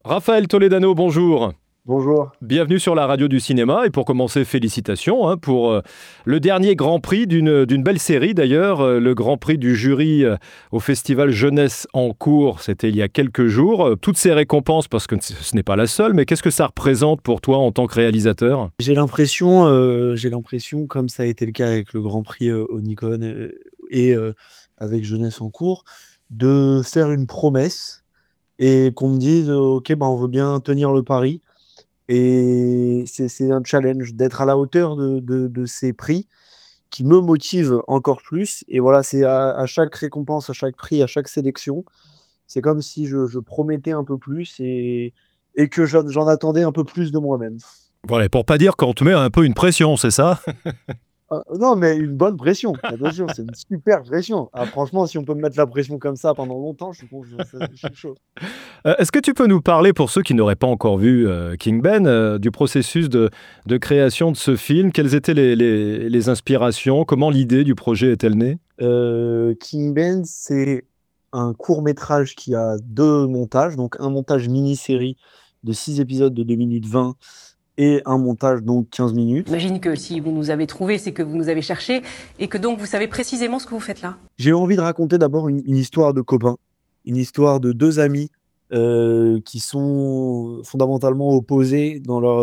Raphaël Toledano, bonjour. Bonjour. Bienvenue sur la radio du cinéma. Et pour commencer, félicitations pour le dernier Grand Prix d'une belle série d'ailleurs, le Grand Prix du jury au Festival Jeunesse en cours. C'était il y a quelques jours. Toutes ces récompenses, parce que ce n'est pas la seule, mais qu'est-ce que ça représente pour toi en tant que réalisateur? J'ai l'impression, comme ça a été le cas avec le Grand Prix au Nikon et avec Jeunesse en cours, de faire une promesse et qu'on me dise ok, bah, on veut bien tenir le pari. Et c'est un challenge d'être à la hauteur de ces prix qui me motive encore plus. Et voilà, c'est à chaque récompense, à chaque prix, à chaque sélection, c'est comme si je promettais un peu plus et que j'en attendais un peu plus de moi-même. Voilà, pour pas dire qu'on te met un peu une pression, c'est ça? Non, mais une bonne pression, attention, c'est une super pression. Ah, franchement, si on peut me mettre la pression comme ça pendant longtemps, je suis chaud. Est-ce que tu peux nous parler, pour ceux qui n'auraient pas encore vu King Ben, du processus de création de ce film? Quelles étaient les inspirations? Comment l'idée du projet est-elle née? King Ben, c'est un court métrage qui a deux montages, donc un montage mini-série de 6 épisodes de 2 minutes 20 et un montage donc 15 minutes. J'imagine que si vous nous avez trouvés, c'est que vous nous avez cherchés et que donc vous savez précisément ce que vous faites là. J'ai eu envie de raconter d'abord une histoire de copains, une histoire de deux amis qui sont fondamentalement opposés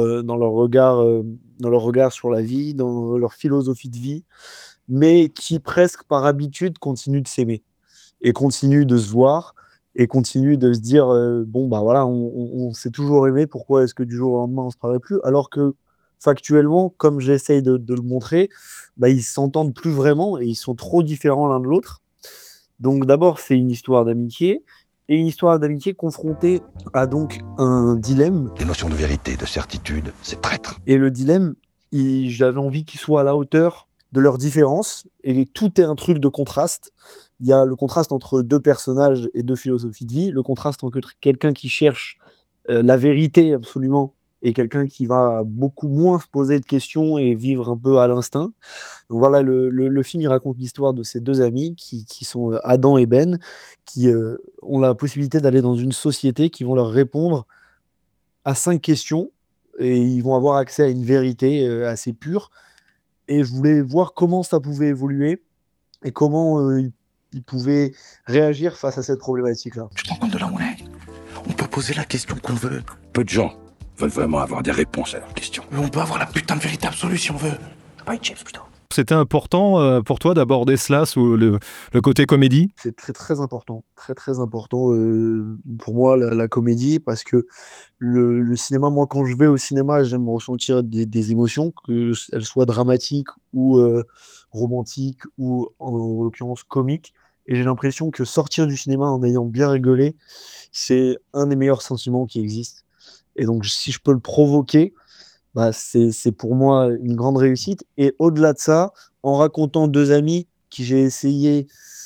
dans leur regard sur la vie, dans leur philosophie de vie, mais qui presque par habitude continuent de s'aimer et continuent de se voir et continuent de se dire bon bah voilà, on s'est toujours aimé, pourquoi est-ce que du jour au lendemain on se parlerait plus? Alors que factuellement, comme j'essaye de le montrer, bah, ils s'entendent plus vraiment et ils sont trop différents l'un de l'autre. Donc d'abord, c'est une histoire d'amitié et une histoire d'amitié confrontée à donc un dilemme. Les notions de vérité, de certitude, c'est traître. Et le dilemme, j'avais envie qu'il soit à la hauteur de leurs différences. Et tout est un truc de contraste. Il y a le contraste entre deux personnages et deux philosophies de vie. Le contraste entre quelqu'un qui cherche la vérité absolument et quelqu'un qui va beaucoup moins se poser de questions et vivre un peu à l'instinct. Donc voilà, le film, il raconte l'histoire de ces deux amis qui sont Adam et Ben, qui ont la possibilité d'aller dans une société qui vont leur répondre à 5 questions et ils vont avoir accès à une vérité assez pure. Et je voulais voir comment ça pouvait évoluer et comment ils pouvaient réagir face à cette problématique-là. Tu te rends compte de là où on est? On peut poser la question qu'on veut. Peu de gens veulent vraiment avoir des réponses à leurs questions. Mais on peut avoir la putain de vérité absolue si on veut. Pas une chef, putain. C'était important pour toi d'aborder cela sous le côté comédie? C'est très très important, très très important pour moi la comédie parce que le cinéma, moi quand je vais au cinéma, j'aime ressentir des émotions, qu'elles soient dramatiques ou romantiques ou en l'occurrence comiques. Et j'ai l'impression que sortir du cinéma en ayant bien rigolé, c'est un des meilleurs sentiments qui existent. Et donc si je peux le provoquer, bah, c'est pour moi une grande réussite. Et au-delà de ça, en racontant deux amis qui j'ai essayé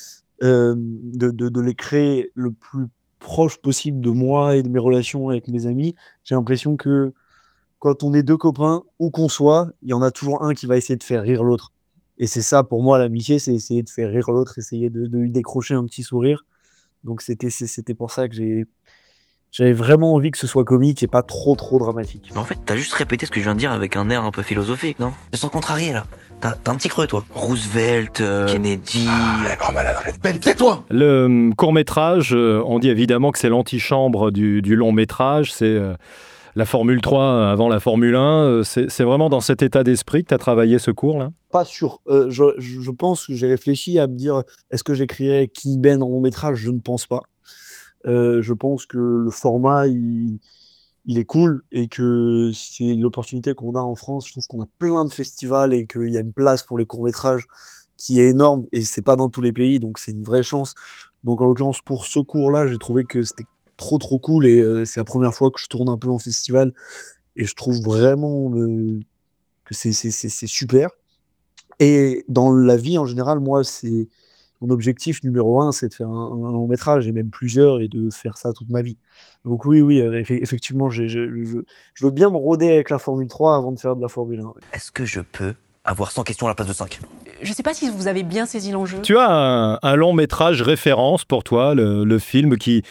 de les créer le plus proche possible de moi et de mes relations avec mes amis, j'ai l'impression que quand on est deux copains, où qu'on soit, il y en a toujours un qui va essayer de faire rire l'autre. Et c'est ça, pour moi, l'amitié, c'est essayer de faire rire l'autre, essayer de lui décrocher un petit sourire. Donc c'était pour ça que j'avais vraiment envie que ce soit comique et pas trop trop dramatique. Mais en fait, t'as juste répété ce que je viens de dire avec un air un peu philosophique, non? Je sens contrarié, là. T'as un petit creux, toi. Roosevelt, Kennedy... Ah, grand malade, arrête. Ben, tais-toi! Le court-métrage, on dit évidemment que c'est l'antichambre du long-métrage, c'est la Formule 3 avant la Formule 1. C'est vraiment dans cet état d'esprit que tu as travaillé ce cours-là? Pas sûr. Je pense que j'ai réfléchi à me dire, est-ce que j'écrirais King Ben en long métrage? Je ne pense pas. Je pense que le format, il est cool et que c'est l'opportunité qu'on a en France. Je trouve qu'on a plein de festivals et qu'il y a une place pour les courts-métrages qui est énorme et c'est pas dans tous les pays, donc c'est une vraie chance. Donc en l'occurrence, pour ce cours-là, j'ai trouvé que c'était trop trop cool et c'est la première fois que je tourne un peu en festival et je trouve vraiment que c'est super. Et dans la vie en général, moi, c'est mon objectif numéro un, c'est de faire un long métrage et même plusieurs et de faire ça toute ma vie. Donc oui, oui, effectivement, je veux bien me roder avec la Formule 3 avant de faire de la Formule 1. Ouais. Est-ce que je peux avoir 100 questions à la place de 5? Je sais pas si vous avez bien saisi l'enjeu. Tu as un long-métrage référence pour toi, le film qui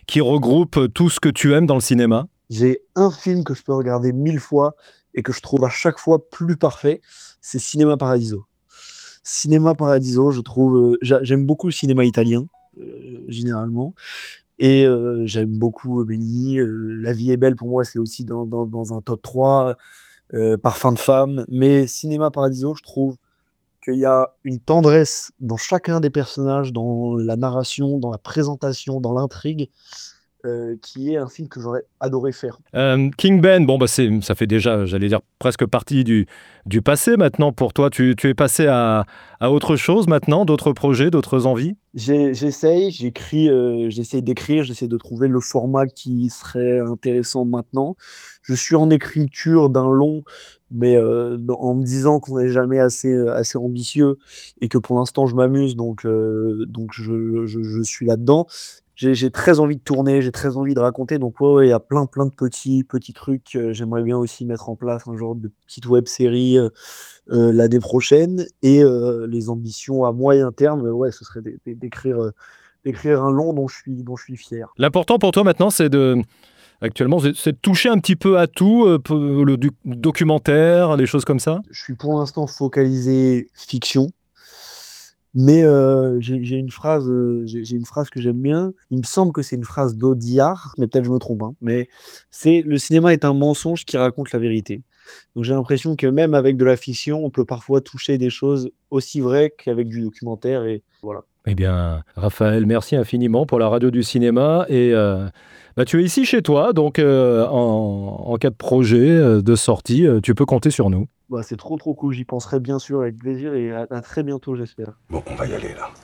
qui regroupe tout ce que tu aimes dans le cinéma? J'ai un film que je peux regarder 1000 fois et que je trouve à chaque fois plus parfait, c'est Cinéma Paradiso. Cinéma Paradiso, je trouve, j'aime beaucoup le cinéma italien, généralement, et j'aime beaucoup Benigni. La vie est belle pour moi, c'est aussi dans un top 3. Parfum de femme. Mais Cinéma Paradiso, je trouve qu'il y a une tendresse dans chacun des personnages, dans la narration, dans la présentation, dans l'intrigue, qui est un film que j'aurais adoré faire. King Ben, bon, bah ça fait déjà, j'allais dire, presque partie du passé maintenant pour toi. Tu es passé à autre chose maintenant, d'autres projets, d'autres envies? J'essaye d'écrire, j'essaie de trouver le format qui serait intéressant maintenant. Je suis en écriture d'un long, mais en me disant qu'on n'est jamais assez ambitieux et que pour l'instant je m'amuse, donc je suis là-dedans. J'ai très envie de tourner, j'ai très envie de raconter, donc ouais, il y a plein de petits trucs. J'aimerais bien aussi mettre en place un genre de petite web série l'année prochaine, et les ambitions à moyen terme, ouais, ce serait d'écrire un long dont je suis fier. L'important pour toi maintenant, actuellement, c'est de toucher un petit peu à tout, le documentaire, des choses comme ça? Je suis pour l'instant focalisé fiction, mais j'ai une phrase, j'ai une phrase que j'aime bien. Il me semble que c'est une phrase d'Audiard, mais peut-être je me trompe, hein, mais c'est: «Le cinéma est un mensonge qui raconte la vérité». Donc j'ai l'impression que même avec de la fiction, on peut parfois toucher des choses aussi vraies qu'avec du documentaire, et voilà. Eh bien, Raphaël, merci infiniment pour la radio du cinéma. Et bah, tu es ici chez toi, donc en cas de projet, de sortie, tu peux compter sur nous. Bah, c'est trop cool, j'y penserai bien sûr avec plaisir, et à très bientôt, j'espère. Bon, on va y aller là.